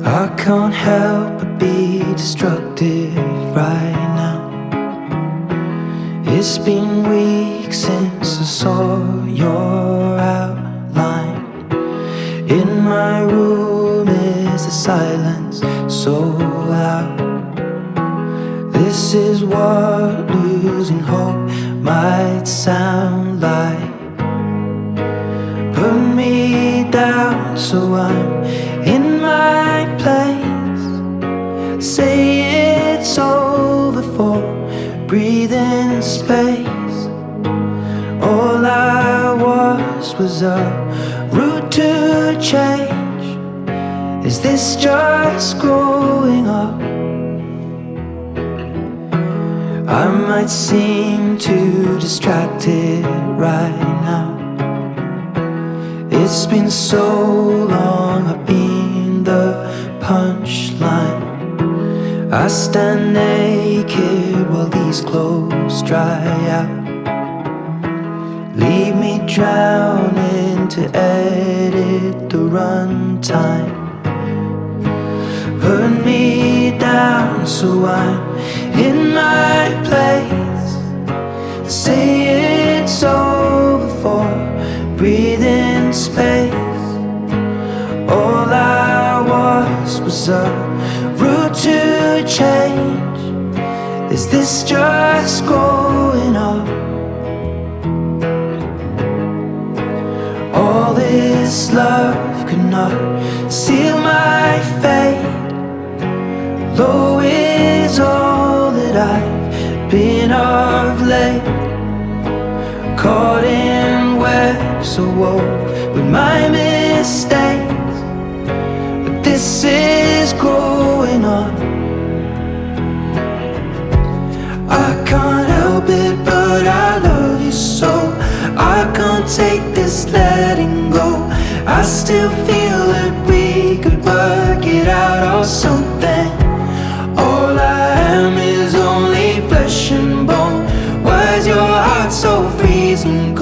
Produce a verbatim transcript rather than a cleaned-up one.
I can't help but be destructive right now. It's been weeks since I saw your outline. In my room is the silence so loud. This is what losing hope might sound like. Put me down so I'm in my place. Say it's over for breathing space. All I was was a route to change. Is this just growing up? I might seem too distracted right now. It's been so long, I've been the punchline. I stand naked while these clothes dry out. Leave me drowning to edit the runtime. Put me down so I'm in my place. Say it's over for breathing space. All I was was a route to change. Is this just growing up? All this love could not seal my fate. Low is all that I've been of late. Caught in webs so woke with my mistakes. But this is growing up. I can't help it, but I love you so. I can't take this letting go. I still feel that we could work it out or something. All I am is only flesh and bone. Why is your heart so freezing cold?